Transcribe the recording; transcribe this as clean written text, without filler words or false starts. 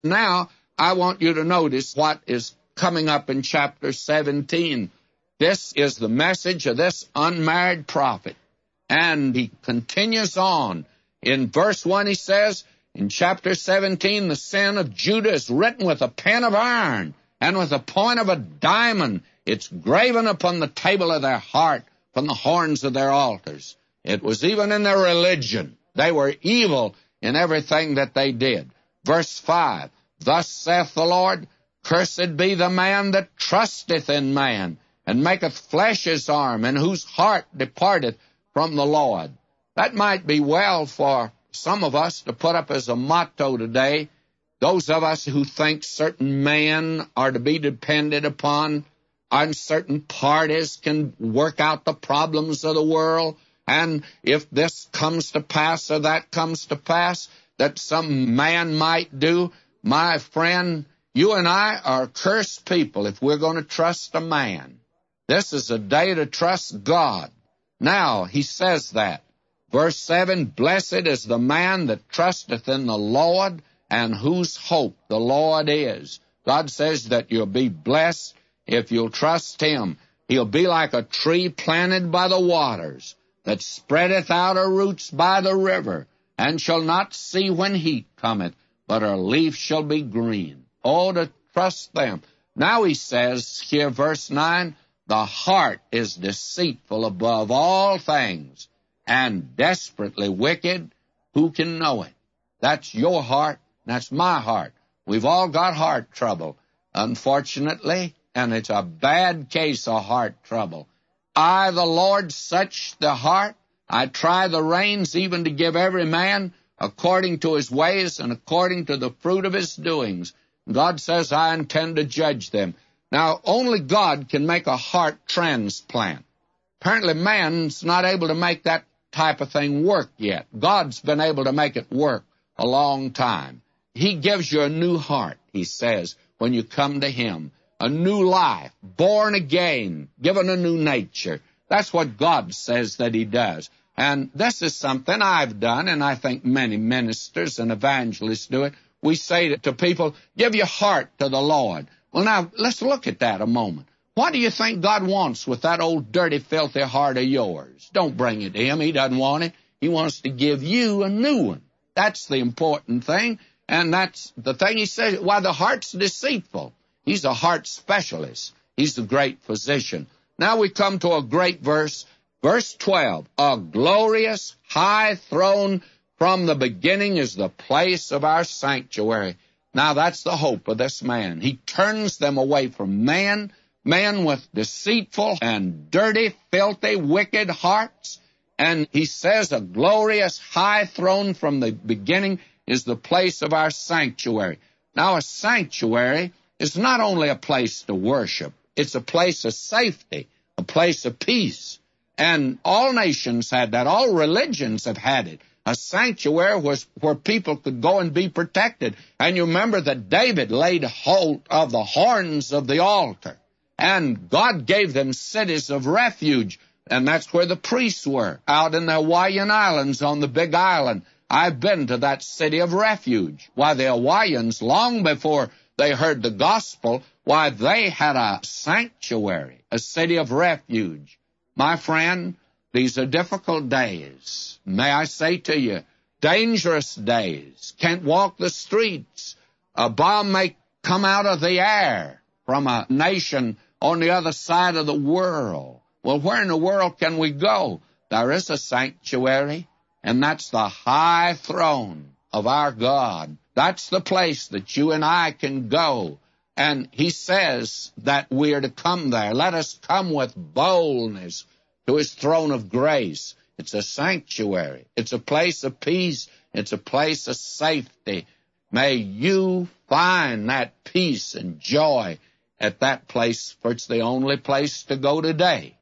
Now, I want you to notice what is coming up in chapter 17. This is the message of this unmarried prophet. And he continues on. In verse 1 he says, in chapter 17, the sin of Judah is written with a pen of iron and with the point of a diamond. It's graven upon the table of their heart from the horns of their altars. It was even in their religion. They were evil in everything that they did. Verse 5, thus saith the Lord, cursed be the man that trusteth in man, and maketh flesh his arm, and whose heart departeth from the Lord. That might be well for some of us to put up as a motto today. Those of us who think certain men are to be depended upon, and certain parties can work out the problems of the world, and if this comes to pass or that comes to pass, that some man might do. My friend, you and I are cursed people if we're going to trust a man. This is a day to trust God. Now, he says that. Verse 7, blessed is the man that trusteth in the Lord, and whose hope the Lord is. God says that you'll be blessed if you'll trust him. He'll be like a tree planted by the waters, that spreadeth out her roots by the river, and shall not see when heat cometh, but her leaf shall be green. Oh, to trust them. Now he says here, verse 9, the heart is deceitful above all things, and desperately wicked. Who can know it? That's your heart. That's my heart. We've all got heart trouble, unfortunately, and it's a bad case of heart trouble. I, the Lord, search the heart. I try the reins, even to give every man according to his ways and according to the fruit of his doings. God says, I intend to judge them. Now, only God can make a heart transplant. Apparently, man's not able to make that type of thing work yet. God's been able to make it work a long time. He gives you a new heart, he says, when you come to him. A new life, born again, given a new nature. That's what God says that he does. And this is something I've done, and I think many ministers and evangelists do it. We say to people, give your heart to the Lord. Well, now, let's look at that a moment. What do you think God wants with that old dirty, filthy heart of yours? Don't bring it to him. He doesn't want it. He wants to give you a new one. That's the important thing, and that's the thing he says. Why, the heart's deceitful. He's a heart specialist. He's the great physician. Now we come to a great verse, verse 12. A glorious high throne from the beginning is the place of our sanctuary. Now that's the hope of this man. He turns them away from man with deceitful and dirty, filthy, wicked hearts. And he says a glorious high throne from the beginning is the place of our sanctuary. Now a sanctuary is not only a place to worship, it's a place of safety, a place of peace. And all nations had that. All religions have had it. A sanctuary was where people could go and be protected. And you remember that David laid hold of the horns of the altar. And God gave them cities of refuge. And that's where the priests were, out in the Hawaiian Islands on the Big Island. I've been to that city of refuge. Why, the Hawaiians, long before they heard the gospel, why, they had a sanctuary, a city of refuge. My friend, these are difficult days. May I say to you, dangerous days. Can't walk the streets. A bomb may come out of the air from a nation on the other side of the world. Well, where in the world can we go? There is a sanctuary, and that's the high throne of our God. That's the place that you and I can go. And he says that we are to come there. Let us come with boldness to his throne of grace. It's a sanctuary. It's a place of peace. It's a place of safety. May you find that peace and joy at that place, for it's the only place to go today.